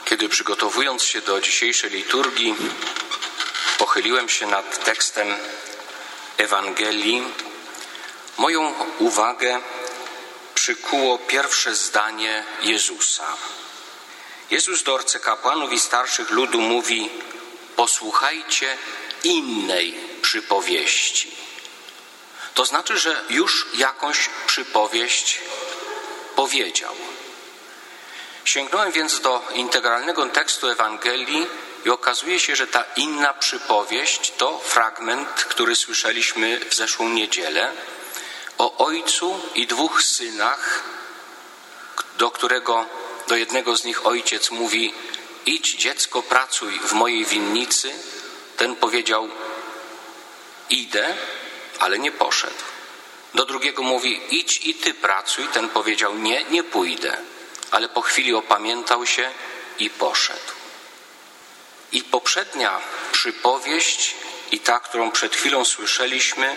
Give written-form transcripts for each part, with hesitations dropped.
Kiedy przygotowując się do dzisiejszej liturgii, pochyliłem się nad tekstem Ewangelii, moją uwagę przykuło pierwsze zdanie Jezusa. Jezus do arcykapłanów i starszych ludu mówi: posłuchajcie innej przypowieści. To znaczy, że już jakąś przypowieść powiedział. Sięgnąłem więc do integralnego tekstu Ewangelii i okazuje się, że ta inna przypowieść to fragment, który słyszeliśmy w zeszłą niedzielę o ojcu i dwóch synach, do jednego z nich ojciec mówi: idź, dziecko, pracuj w mojej winnicy. Ten powiedział: idę, ale nie poszedł. Do drugiego mówi: idź i ty pracuj. Ten powiedział: nie pójdę. Ale po chwili opamiętał się i poszedł. I poprzednia przypowieść i ta, którą przed chwilą słyszeliśmy,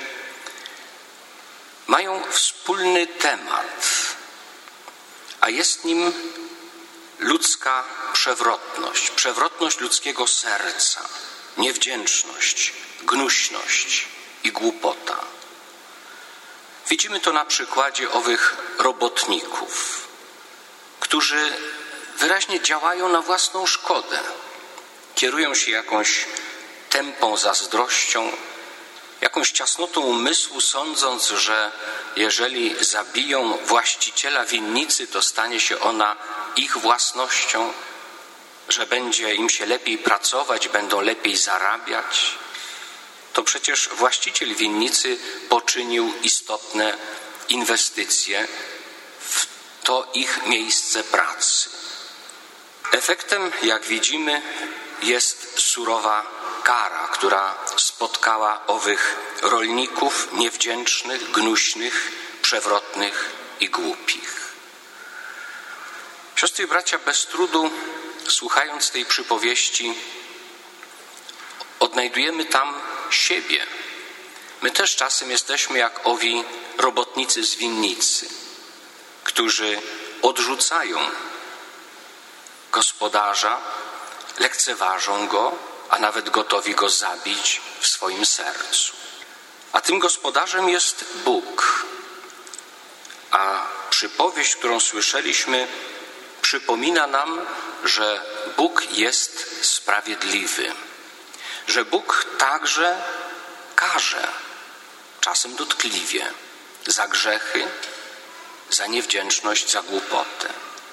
mają wspólny temat, a jest nim ludzka przewrotność ludzkiego serca, niewdzięczność, gnuśność i głupota. Widzimy to na przykładzie owych robotników, którzy wyraźnie działają na własną szkodę. Kierują się jakąś tępą zazdrością, jakąś ciasnotą umysłu, sądząc, że jeżeli zabiją właściciela winnicy, to stanie się ona ich własnością, że będzie im się lepiej pracować, będą lepiej zarabiać. To przecież właściciel winnicy poczynił istotne inwestycje w to ich miejsce pracy. Efektem, jak widzimy, jest surowa kara, która spotkała owych rolników niewdzięcznych, gnuśnych, przewrotnych i głupich. Siostry i bracia, bez trudu, słuchając tej przypowieści, odnajdujemy tam siebie. My też czasem jesteśmy jak owi robotnicy z winnicy, którzy odrzucają gospodarza, lekceważą go, a nawet gotowi go zabić w swoim sercu. A tym gospodarzem jest Bóg. A przypowieść, którą słyszeliśmy, przypomina nam, że Bóg jest sprawiedliwy, że Bóg także karze, czasem dotkliwie, za grzechy, za niewdzięczność, za głupotę.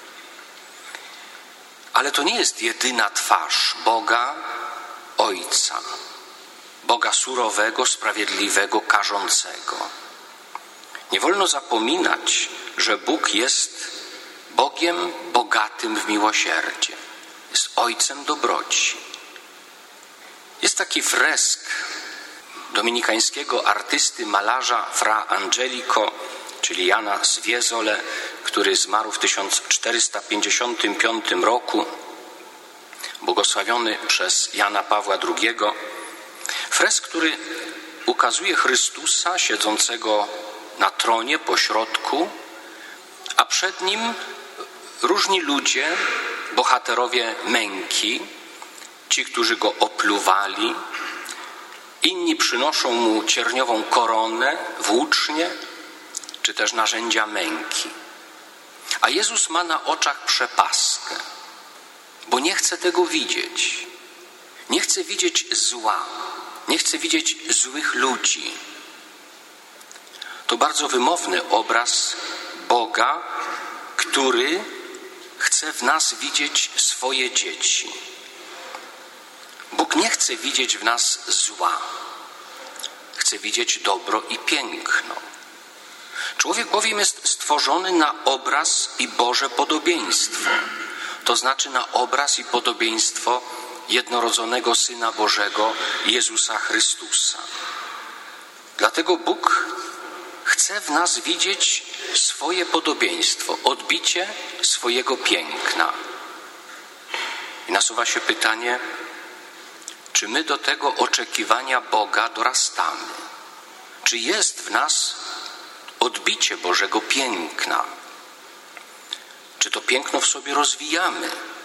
Ale to nie jest jedyna twarz Boga Ojca, Boga surowego, sprawiedliwego, karzącego. Nie wolno zapominać, że Bóg jest Bogiem bogatym w miłosierdzie, jest Ojcem dobroci. Jest taki fresk dominikańskiego artysty, malarza Fra Angelico, czyli Jana z Fiesole, który zmarł w 1455 roku, błogosławiony przez Jana Pawła II. Fresk, który ukazuje Chrystusa siedzącego na tronie pośrodku, a przed nim różni ludzie, bohaterowie męki, ci, którzy go opluwali, inni przynoszą mu cierniową koronę, włócznie, czy też narzędzia męki. A Jezus ma na oczach przepastkę, bo nie chce tego widzieć. Nie chce widzieć zła, nie chce widzieć złych ludzi. To bardzo wymowny obraz Boga, który chce w nas widzieć swoje dzieci. Bóg nie chce widzieć w nas zła. Chce widzieć dobro i piękno. Człowiek bowiem jest stworzony na obraz i Boże podobieństwo. To znaczy na obraz i podobieństwo jednorodzonego Syna Bożego, Jezusa Chrystusa. Dlatego Bóg chce w nas widzieć swoje podobieństwo, odbicie swojego piękna. I nasuwa się pytanie, czy my do tego oczekiwania Boga dorastamy? Czy jest w nas odbicie Bożego piękna? Czy to piękno w sobie rozwijamy?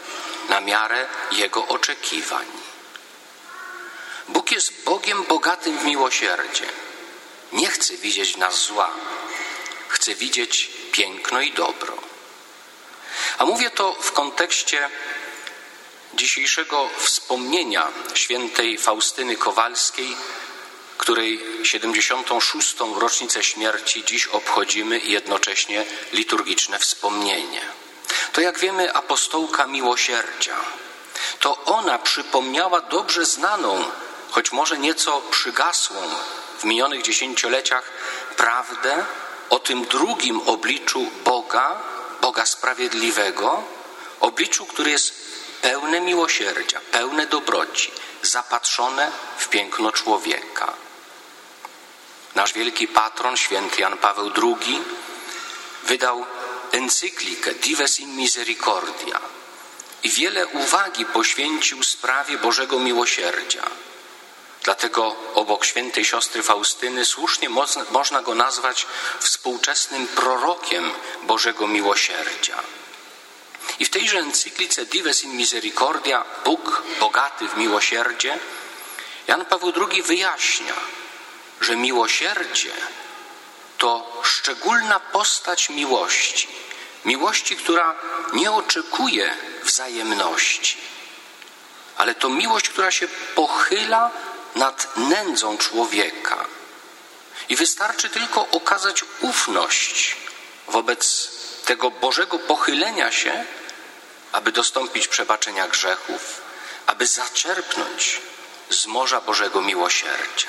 na miarę Jego oczekiwań. Bóg jest Bogiem bogatym w miłosierdzie. Nie chce widzieć w nas zła. Chce widzieć piękno i dobro. A mówię to w kontekście dzisiejszego wspomnienia świętej Faustyny Kowalskiej, której 76. rocznicę śmierci dziś obchodzimy i jednocześnie liturgiczne wspomnienie. To, jak wiemy, apostołka miłosierdzia. To ona przypomniała dobrze znaną, choć może nieco przygasłą w minionych dziesięcioleciach, prawdę o tym drugim obliczu Boga sprawiedliwego, obliczu, które jest pełne miłosierdzia, pełne dobroci, zapatrzone w piękno człowieka. Nasz wielki patron, święty Jan Paweł II, wydał encyklikę Dives in Misericordia i wiele uwagi poświęcił sprawie Bożego Miłosierdzia. Dlatego obok świętej siostry Faustyny słusznie można go nazwać współczesnym prorokiem Bożego Miłosierdzia. I w tejże encyklice Dives in Misericordia, Bóg bogaty w miłosierdzie, Jan Paweł II wyjaśnia, że miłosierdzie to szczególna postać miłości. Miłości, która nie oczekuje wzajemności, ale to miłość, która się pochyla nad nędzą człowieka. I wystarczy tylko okazać ufność wobec tego Bożego pochylenia się, aby dostąpić przebaczenia grzechów, aby zaczerpnąć z morza Bożego miłosierdzia.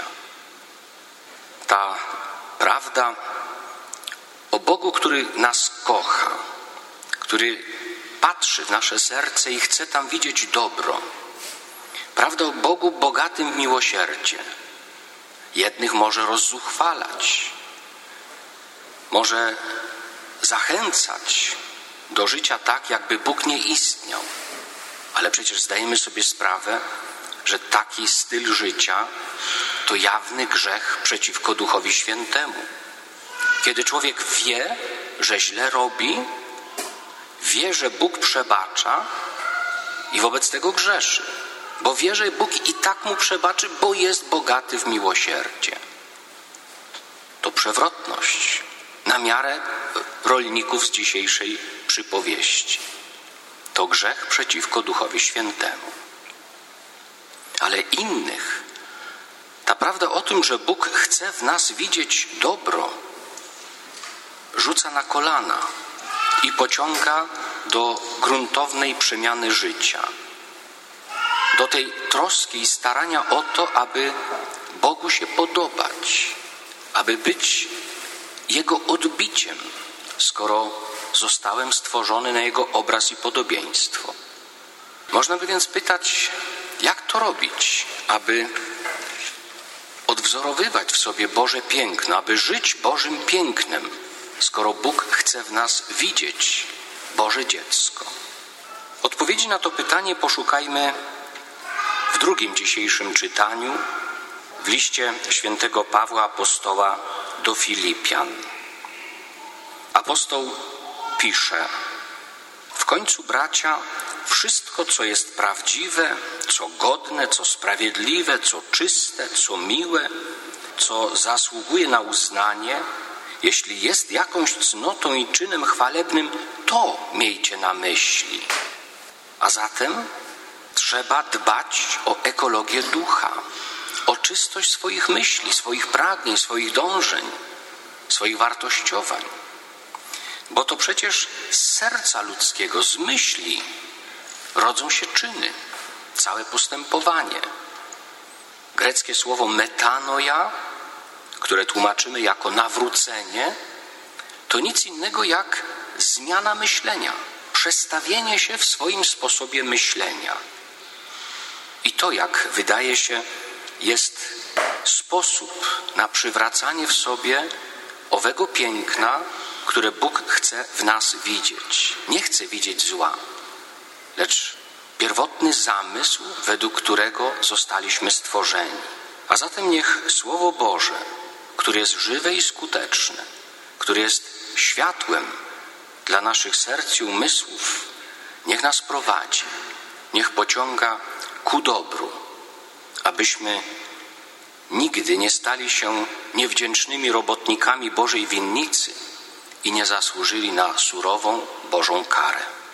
Ta prawda o Bogu, który nas kocha, który patrzy w nasze serce i chce tam widzieć dobro. Prawda o Bogu bogatym w miłosierdzie. Jednych może rozzuchwalać, może zachęcać do życia tak, jakby Bóg nie istniał. Ale przecież zdajemy sobie sprawę, że taki styl życia to jawny grzech przeciwko Duchowi Świętemu. Kiedy człowiek wie, że źle robi, wie, że Bóg przebacza i wobec tego grzeszy, bo wie, że Bóg i tak mu przebaczy, bo jest bogaty w miłosierdzie. To przewrotność na miarę rolników z dzisiejszej przypowieści. To grzech przeciwko Duchowi Świętemu. Ale innych ta prawda o tym, że Bóg chce w nas widzieć dobro, rzuca na kolana i pociąga do gruntownej przemiany życia. Do tej troski i starania o to, aby Bogu się podobać, aby być Jego odbiciem, skoro zostałem stworzony na Jego obraz i podobieństwo. Można by więc pytać, jak to robić, aby odwzorowywać w sobie Boże piękno, aby żyć Bożym pięknem, skoro Bóg chce w nas widzieć Boże dziecko. Odpowiedzi na to pytanie poszukajmy w drugim dzisiejszym czytaniu, w liście świętego Pawła apostoła do Filipian. Apostoł pisze: w końcu, bracia, wszystko, co jest prawdziwe, co godne, co sprawiedliwe, co czyste, co miłe, co zasługuje na uznanie, jeśli jest jakąś cnotą i czynem chwalebnym, to miejcie na myśli. A zatem trzeba dbać o ekologię ducha, o czystość swoich myśli, swoich pragnień, swoich dążeń, swoich wartościowań. Bo to przecież z serca ludzkiego, z myśli rodzą się czyny, całe postępowanie. Greckie słowo metanoia, które tłumaczymy jako nawrócenie, to nic innego jak zmiana myślenia, przestawienie się w swoim sposobie myślenia. I to, jak wydaje się, jest sposób na przywracanie w sobie owego piękna, które Bóg chce w nas widzieć. Nie chce widzieć zła, lecz pierwotny zamysł, według którego zostaliśmy stworzeni. A zatem niech Słowo Boże, które jest żywe i skuteczne, które jest światłem dla naszych serc i umysłów, niech nas prowadzi, niech pociąga ku dobru, abyśmy nigdy nie stali się niewdzięcznymi robotnikami Bożej winnicy i nie zasłużyli na surową Bożą karę.